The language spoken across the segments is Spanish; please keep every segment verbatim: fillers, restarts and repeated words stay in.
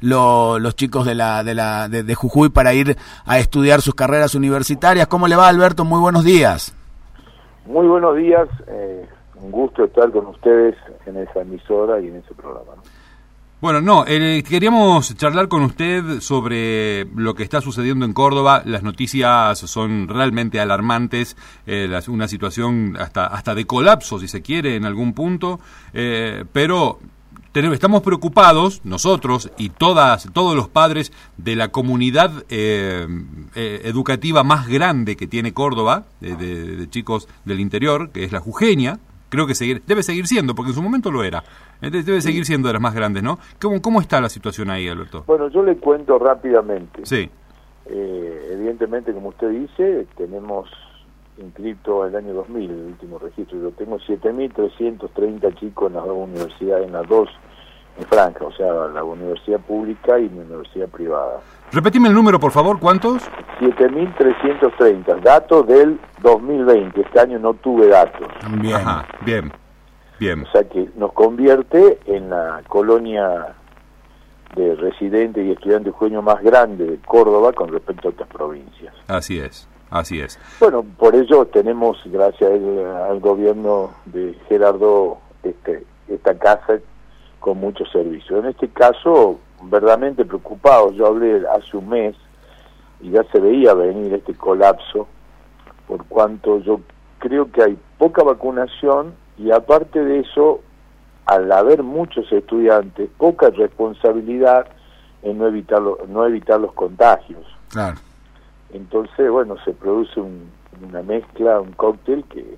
lo, los chicos de la de la de, de Jujuy para ir a estudiar sus carreras universitarias. ¿Cómo le va, Alberto? Muy buenos días. Muy buenos días, eh, un gusto estar con ustedes en esa emisora y en ese programa, ¿no? Bueno, no, eh, queríamos charlar con usted sobre lo que está sucediendo en Córdoba. Las noticias son realmente alarmantes, eh, las, una situación hasta hasta de colapso, si se quiere, en algún punto, eh, pero tenemos, estamos preocupados, nosotros y todas todos los padres de la comunidad eh, eh, educativa más grande que tiene Córdoba, de, de, de chicos del interior, que es la jujeña. Creo que seguir, debe seguir siendo, porque en su momento lo era. Debe seguir siendo de las más grandes, ¿no? ¿Cómo, cómo está la situación ahí, Alberto? Bueno, yo le cuento rápidamente. Sí. Eh, evidentemente, como usted dice, tenemos inscrito el año dos mil, el último registro. Yo tengo siete mil trescientos treinta chicos en las dos universidades, en las dos en franja, o sea, la universidad pública y la universidad privada. Repetime el número, por favor, ¿cuántos? siete mil trescientos treinta, datos del dos mil veinte, este año no tuve datos. Bien. Ajá, bien, bien. O sea que nos convierte en la colonia de residentes y estudiantes jujeños más grande de Córdoba con respecto a otras provincias. Así es, así es. Bueno, por ello tenemos, gracias al, al gobierno de Gerardo, este, esta casa con muchos servicios. En este caso, verdaderamente preocupados. Yo hablé hace un mes y ya se veía venir este colapso, por cuanto yo creo que hay poca vacunación y aparte de eso, al haber muchos estudiantes, poca responsabilidad en no evitar, lo, no evitar los contagios. Claro. Entonces, bueno, se produce un, una mezcla, un cóctel que,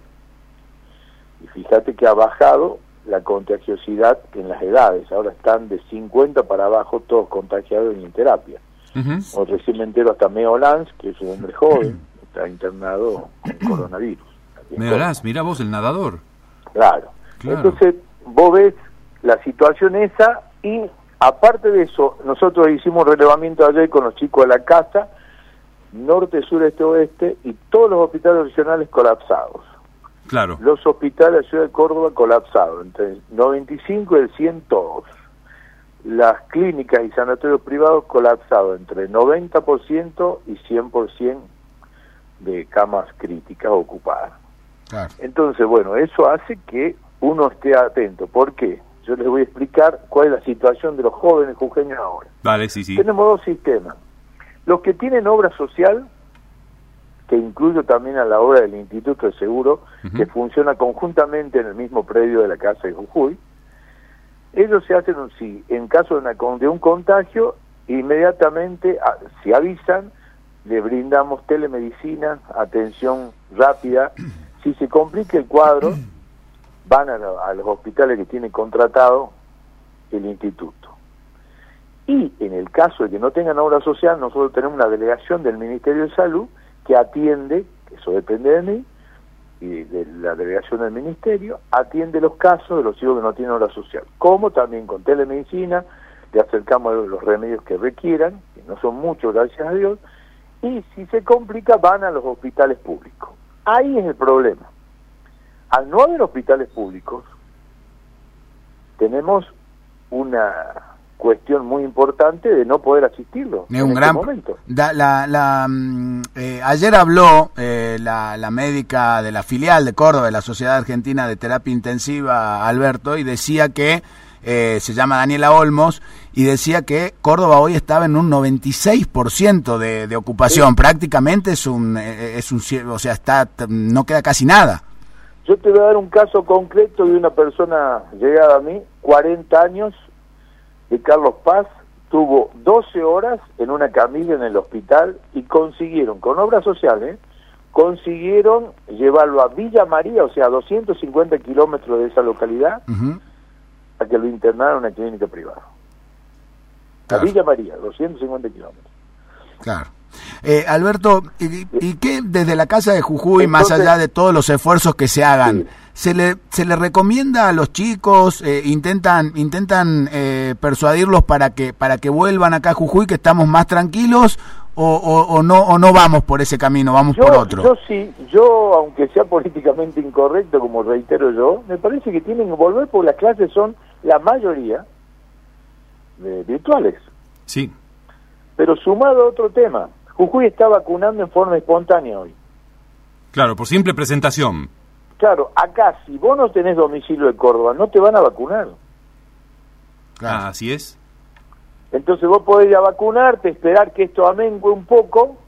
y fíjate que ha bajado la contagiosidad en las edades. Ahora están de cincuenta para abajo todos contagiados en terapia. Uh-huh. O recién me entero hasta Meo Lanz, que es un hombre joven, está internado con coronavirus. Meo Lanz, mira vos, el nadador. Claro. claro. Entonces, vos ves la situación esa y aparte de eso, nosotros hicimos relevamiento ayer con los chicos de la casa, norte, sur, este, oeste, y todos los hospitales regionales colapsados. Claro. Los hospitales de la ciudad de Córdoba colapsados, entre el noventa y cinco y el cien todos. Las clínicas y sanatorios privados colapsados, entre el noventa por ciento y cien por ciento de camas críticas ocupadas. Claro. Entonces, bueno, eso hace que uno esté atento. ¿Por qué? Yo les voy a explicar cuál es la situación de los jóvenes jujeños ahora. Vale, sí, sí. Tenemos dos sistemas. Los que tienen obra social, que incluyo también a la obra del Instituto de Seguro, uh-huh. que funciona conjuntamente en el mismo predio de la Casa de Jujuy. Ellos se hacen un sí, en caso de, una, de un contagio, inmediatamente, a, si avisan, le brindamos telemedicina, atención rápida. Si se complica el cuadro, van a, a los hospitales que tiene contratado el instituto. Y en el caso de que no tengan obra social, nosotros tenemos una delegación del Ministerio de Salud que atiende, eso depende de mí, y de la delegación del Ministerio, atiende los casos de los chicos que no tienen obra social. Como también con telemedicina, le acercamos los remedios que requieran, que no son muchos, gracias a Dios, y si se complica van a los hospitales públicos. Ahí es el problema. Al no haber hospitales públicos, tenemos una cuestión muy importante de no poder asistirlo es en un este gran momento. Da, la, la, eh, ayer habló eh, la, la médica de la filial de Córdoba de la Sociedad Argentina de Terapia Intensiva, Alberto, y decía que eh, se llama Daniela Olmos, y decía que Córdoba hoy estaba en un noventa y seis por ciento de, de ocupación. Sí. Prácticamente es un, es un, o sea, está, no queda casi nada. Yo te voy a dar un caso concreto de una persona llegada a mí, cuarenta años, de Carlos Paz, tuvo doce horas en una camilla en el hospital y consiguieron, con obras sociales, consiguieron llevarlo a Villa María, o sea, a doscientos cincuenta kilómetros de esa localidad, uh-huh. a que lo internaran en una clínica privada. Claro. A Villa María, doscientos cincuenta kilómetros. Claro. Eh, Alberto, ¿y, ¿y qué desde la Casa de Jujuy, entonces, más allá de todos los esfuerzos que se hagan, sí. se le se le recomienda a los chicos, eh, intentan intentan eh, persuadirlos para que para que vuelvan acá a Jujuy, que estamos más tranquilos, o, o, o no o no vamos por ese camino, vamos yo, por otro? Yo sí, yo aunque sea políticamente incorrecto, como reitero yo, me parece que tienen que volver porque las clases son la mayoría de virtuales. Sí. Pero sumado a otro tema, Jujuy está vacunando en forma espontánea hoy. Claro, por simple presentación. Claro, acá si vos no tenés domicilio en Córdoba, no te van a vacunar. Claro. Ah, así es. Entonces vos podés ir a vacunarte, esperar que esto amengue un poco,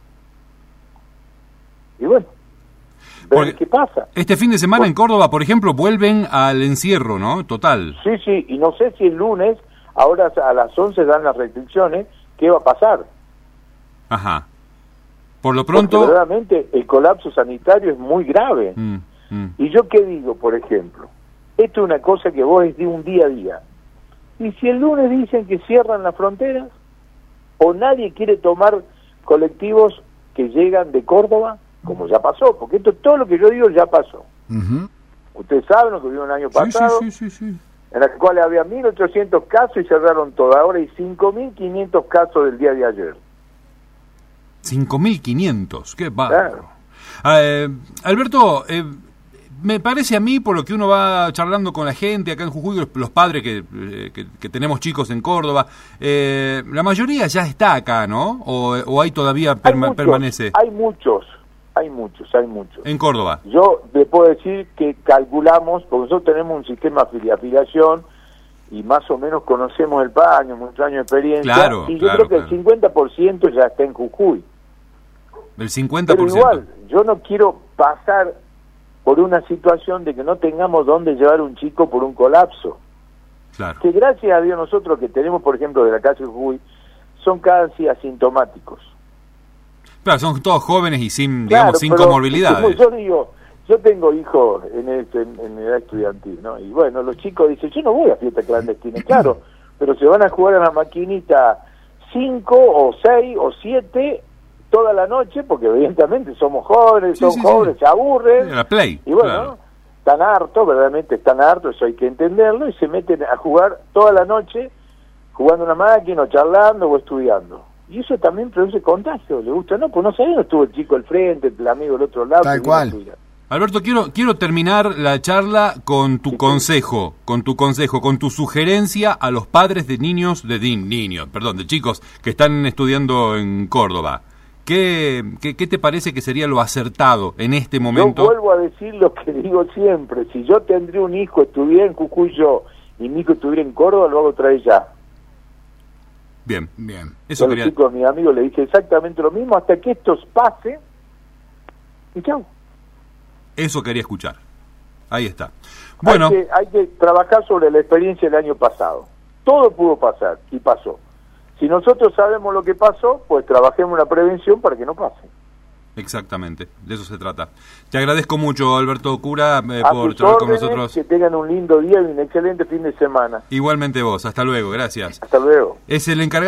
y bueno, ver Porque qué pasa. Este fin de semana en Córdoba, por ejemplo, vuelven al encierro, ¿no? Total. Sí, sí, y no sé si el lunes, ahora a las once dan las restricciones, ¿qué va a pasar? Ajá. Por lo pronto... Porque verdaderamente el colapso sanitario es muy grave. Mm, mm. Y yo qué digo, por ejemplo, esto es una cosa que vos es de un día a día. Y si el lunes dicen que cierran las fronteras, o nadie quiere tomar colectivos que llegan de Córdoba, como ya pasó, porque esto todo lo que yo digo ya pasó. Uh-huh. Ustedes saben lo que vimos el año Sí, pasado, sí, sí, sí, sí. en la cual había mil ochocientos casos y cerraron todo. Ahora hay cinco mil quinientos casos del día de ayer. cinco mil quinientos, qué bárbaro. Claro. Ah, eh, Alberto, eh, me parece a mí, por lo que uno va charlando con la gente acá en Jujuy, los, los padres que, eh, que, que tenemos chicos en Córdoba, eh, la mayoría ya está acá, ¿no? O, o hay todavía perma- Hay muchos, permanece hay muchos, hay muchos, hay muchos. en Córdoba. Yo le puedo decir que calculamos, porque nosotros tenemos un sistema de afiliación y más o menos conocemos el paño, muchos años de experiencia, Claro, y yo claro, creo que claro. el cincuenta por ciento ya está en Jujuy. El cincuenta Pero por ciento. igual, yo no quiero pasar por una situación de que no tengamos dónde llevar un chico por un colapso. Claro. Que gracias a Dios nosotros que tenemos, por ejemplo, de la calle Jujuy, son casi asintomáticos. Claro, son todos jóvenes y sin, Claro, digamos, sin pero comorbilidades. como yo digo, yo tengo hijos en, este, en, en edad estudiantil, ¿no? Y bueno, los chicos dicen, yo no voy a fiesta clandestina, claro, pero se van a jugar a la maquinita cinco o seis o siete toda la noche, porque evidentemente somos jóvenes, Sí, son sí, jóvenes, sí. se aburren, La Play, y bueno, claro. están hartos, verdaderamente están hartos, eso hay que entenderlo, y se meten a jugar toda la noche, jugando una máquina, o charlando, o estudiando. Y eso también produce contagio, ¿le gusta? No, pues no sé, no estuvo el chico al frente, el amigo del otro lado. Tal que vino a cual. estudiar. Alberto, quiero quiero terminar la charla con tu Sí, sí. consejo, con tu consejo, con tu sugerencia a los padres de niños, de ni- niños, perdón, de chicos que están estudiando en Córdoba. ¿Qué, qué, qué te parece que sería lo acertado en este momento? Yo vuelvo a decir lo que digo siempre, si yo tendría un hijo, estuviera en Jujuy yo, y mi hijo estuviera en Córdoba, lo hago traer ya. Bien, Bien. eso Yo a los quería, chicos, a mis amigos, le dije exactamente lo mismo, hasta que esto pase, y chau. eso quería escuchar. Ahí está. Bueno, Hay que, hay que trabajar sobre la experiencia del año pasado. Todo pudo pasar, y pasó. Si nosotros sabemos lo que pasó, pues trabajemos en la prevención para que no pase. exactamente, de eso se trata. Te agradezco mucho, Alberto Cura, eh, A por tus charlar con órdenes, nosotros. que tengan un lindo día y un excelente fin de semana. Igualmente vos, hasta luego, gracias. Hasta luego. Es el encargado